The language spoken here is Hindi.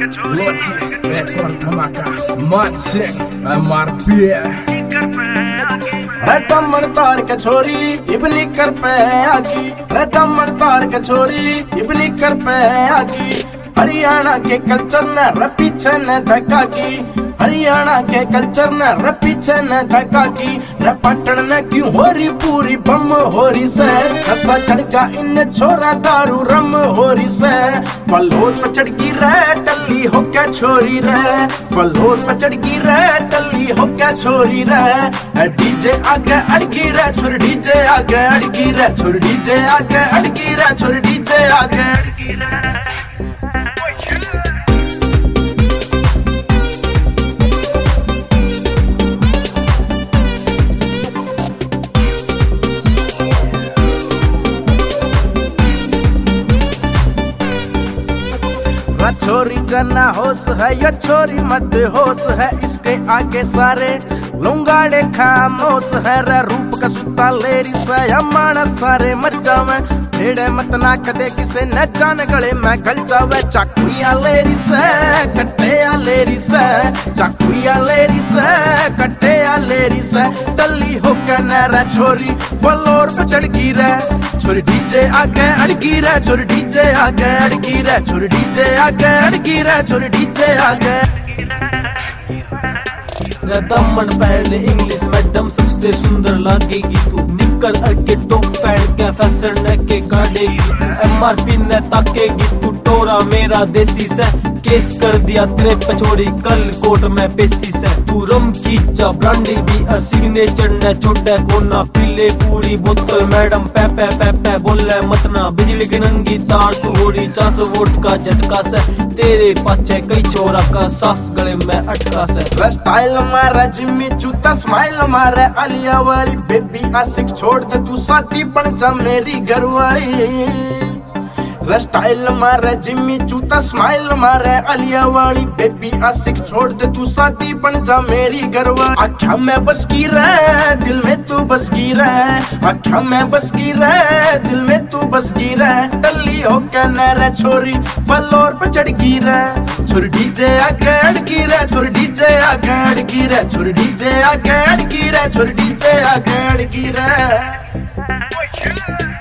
Lotti, Record धमाका, मान सिंह, MRP दमन तार के छोरी इबनी कर पे आगी, दमन तार के छोरी इबनी कर पे आगी। हरियाणा के कल्चर ने पीछे न धक्का की, हरियाणा के कल्चर ने पीछे न धक्का की। पटन ने क्यों हो रही पूरी बम हो रही से, नशा चढ़का इन छोरा दारू रम हो रही से। फलोर पे चढ़ की रे टल्ली हो क्या छोरी रे, फलोर पे चढ़ की रे टल्ली हो क्या छोरी रे। डीजे आगे अड़की रे छोर डीजे आगे अड़की रे छोर डीजे आगे अड़की रे छोर डीजे आगे अड़की रे। छोरी जना होश है या छोरी मत होश है, इसके आगे सारे लुंगाड़े खामोश है रे। रूप का सुता लेरी से हमारा सारे मर जावे, भेड़े मत ना कदे किसे न जान गले में गल जावे। चाकुया लेरी से कट्टेया लेरी से, चाकुया लेरी से कट्टेया लेरी से। टल्ली होकर नरा छोरी फलोर पे चढ़ गी रे छोरी डीजे आगे अड़की रे छोर डीजे आगे अड़की रे छोर डीजे आगे अड़की रे छोर डीजे आगे। दमन पहले इंग्लिश मैडम सबसे सुंदर लगेगी तू, निकल अड़के टॉप पहन के फैशन के काटेगी। MRP ने ताकेगी तू टोरा मेरा देसी से, केस कर दिया तेरे पछोड़ी कल कोर्ट में पेशी से। तू रम की चा ब्रांडी भी और सिग्नेचर ने छोटे कोना पीले पूरी बोतल। मैडम पे पे पे पे बोले मत ना, बिजली की नंगी तार तू होड़ी 400 वोल्ट का झटका से। तेरे पाछे कई छोरा का सास गले में अटका से। स्टाइल मारा जिम्मी जूता स्माइल मारे आलिया वाली बेबी आशिक छोड़ दे तू साथी बन जा मेरी घरवाली। स्टाइल मारे जिम्मी जूता स्माइल मारे आलिया वाली बेबी आशिक छोड़ दे तू साथी बन जा मेरी घरवाली। आख्या में बस की रे दिल में तू बस की रे, आख्या में बस की रे दिल में तू बस की रे। टल्ली हो के नरे छोरी फलोर पे चढ़ गी रे छोर डीजे आगे अड़की रे छोर डीजे आगे अड़की रे छोर डीजे आगे अड़की रे छोर डीजे आगे अड़की रे।